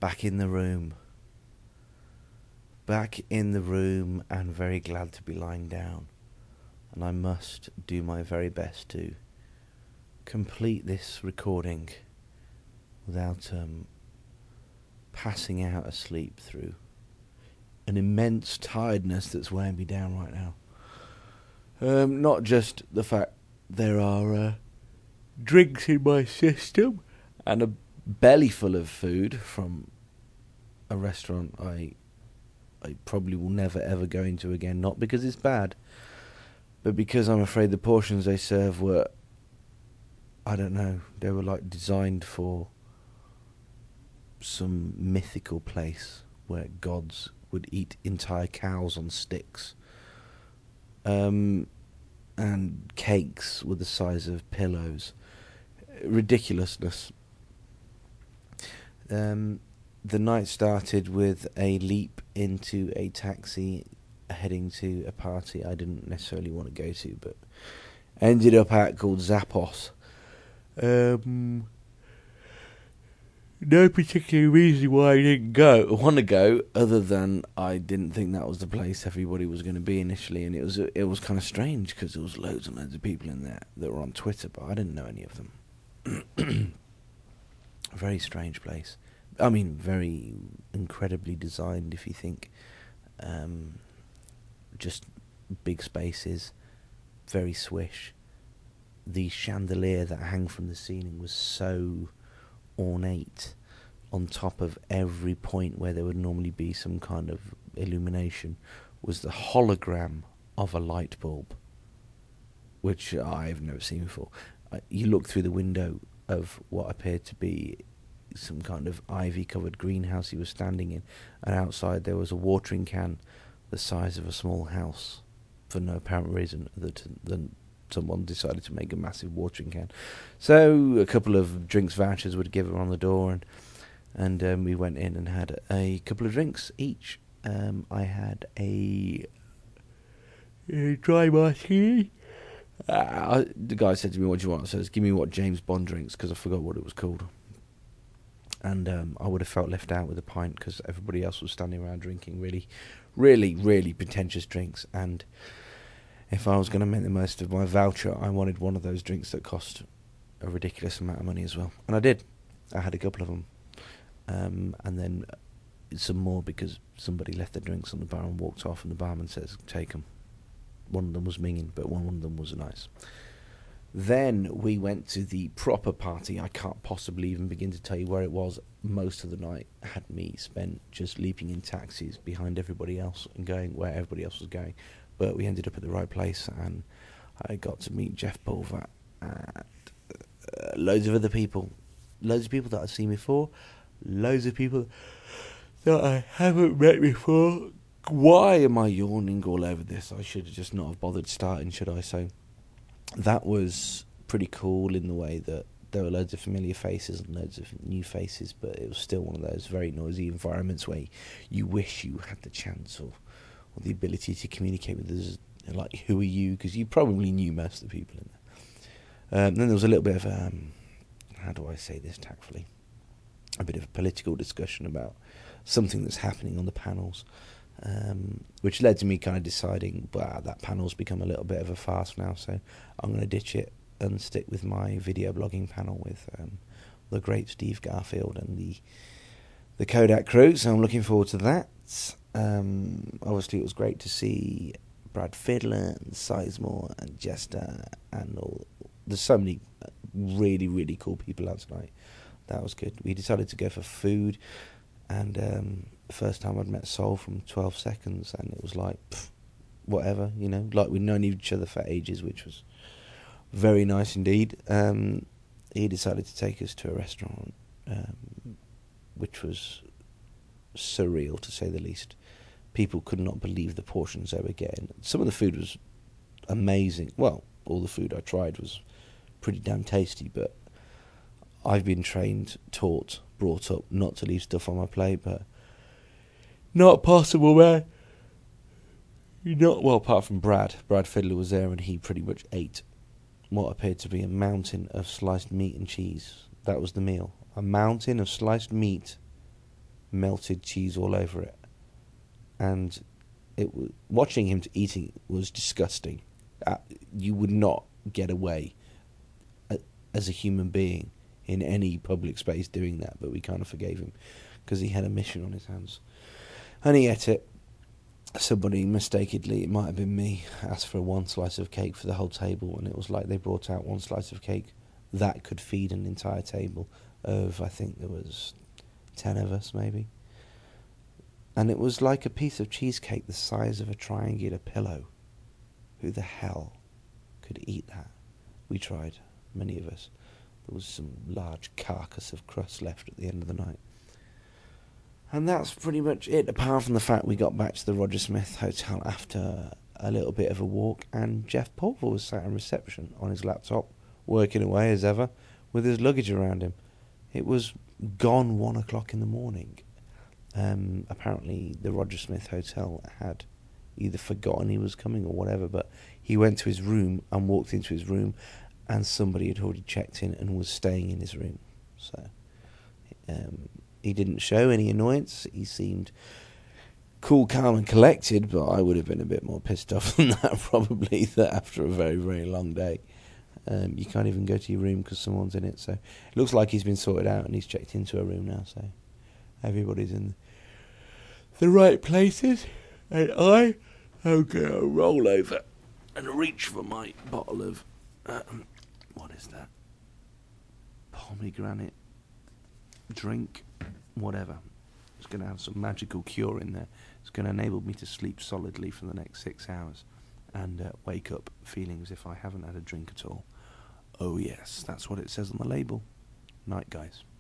back in the room. Back in the room and very glad to be lying down. And I must do my very best to complete this recording without passing out asleep through an immense tiredness that's weighing me down right now. Not just the fact there are drinks in my system and a belly full of food from a restaurant I probably will never ever go into again, not because it's bad, but because I'm afraid the portions they serve were, I don't know, they were like designed for some mythical place where gods would eat entire cows on sticks. And cakes were the size of pillows. Ridiculousness. The night started with a leap into a taxi heading to a party I didn't necessarily want to go to, but ended up at, called Zappos. No particular reason why I didn't want to go, other than I didn't think that was the place everybody was going to be initially, and it was kind of strange because there was loads and loads of people in there that were on Twitter, but I didn't know any of them. A very strange place. I mean, very incredibly designed, if you think. Just big spaces, very swish. The chandelier that hung from the ceiling was so ornate. On top of every point where there would normally be some kind of illumination was the hologram of a light bulb, which I've never seen before. You look through the window of what appeared to be some kind of ivy-covered greenhouse he was standing in, and outside there was a watering can the size of a small house, for no apparent reason other than someone decided to make a massive watering can. So a couple of drinks vouchers would give her on the door, and we went in and had a couple of drinks each. I had a dry martini. The guy said to me, "What do you want?" I said, "Give me what James Bond drinks," because I forgot what it was called. And I would have felt left out with a pint because everybody else was standing around drinking really, really, really pretentious drinks. And if I was going to make the most of my voucher, I wanted one of those drinks that cost a ridiculous amount of money as well. And I did. I had a couple of them. And then some more because somebody left their drinks on the bar and walked off, and the barman says, "Take them." One of them was minging, but one of them was nice. Then we went to the proper party. I can't possibly even begin to tell you where it was. Most of the night had me spent just leaping in taxis behind everybody else and going where everybody else was going. But we ended up at the right place, and I got to meet Jeff Pulver and loads of other people. Loads of people that I've seen before. Loads of people that I haven't met before. Why am I yawning all over this? I should have just not have bothered starting, should I? So that was pretty cool in the way that there were loads of familiar faces and loads of new faces, but it was still one of those very noisy environments where you wish you had the chance or the ability to communicate with us, like, who are you? Because you probably knew most of the people in there. Then there was a little bit of, how do I say this tactfully, a bit of a political discussion about something that's happening on the panels, which led to me kind of deciding, well, that panel's become a little bit of a farce now, so I'm going to ditch it and stick with my video blogging panel with the great Steve Garfield and the Kodak crew, so I'm looking forward to that. Obviously it was great to see Brad Fiedler and Sizemore and Jester and all. There's so many really, really cool people out tonight. That was good. We decided to go for food, and first time I'd met Sol from 12 Seconds, and it was like, whatever, you know, like we'd known each other for ages, which was very nice indeed. He decided to take us to a restaurant, which was surreal to say the least. People could not believe the portions they were getting. Some of the food was amazing. Well, all the food I tried was pretty damn tasty, but I've been trained, taught, brought up not to leave stuff on my plate, but not possible, man. Not well, apart from Brad Fiedler was there, and he pretty much ate what appeared to be a mountain of sliced meat and cheese. That was the meal. A mountain of sliced meat melted cheese all over it, and watching him eating was disgusting. You would not get away as a human being in any public space doing that, but we kind of forgave him because he had a mission on his hands. And he ate it. Somebody mistakenly, it might have been me, asked for one slice of cake for the whole table, and it was like they brought out one slice of cake that could feed an entire table of, I think there was 10 of us maybe. And it was like a piece of cheesecake the size of a triangular pillow. Who the hell could eat that? We tried, many of us. There was some large carcass of crust left at the end of the night. And that's pretty much it, apart from the fact we got back to the Roger Smith Hotel after a little bit of a walk, and Jeff Pulver was sat in reception on his laptop, working away as ever, with his luggage around him. It was gone 1 o'clock in the morning. Apparently the Roger Smith Hotel had either forgotten he was coming or whatever, but he went to his room and walked into his room, and somebody had already checked in and was staying in his room. So he didn't show any annoyance. He seemed cool, calm and collected, but I would have been a bit more pissed off than that probably, that after a very, very long day. You can't even go to your room because someone's in it. So it looks like he's been sorted out and he's checked into a room now. So everybody's in the right places. And I am going to roll over and reach for my bottle of, what is that? Pomegranate drink, whatever. It's going to have some magical cure in there. It's going to enable me to sleep solidly for the next 6 hours and wake up feeling as if I haven't had a drink at all. Oh yes, that's what it says on the label. Night, guys.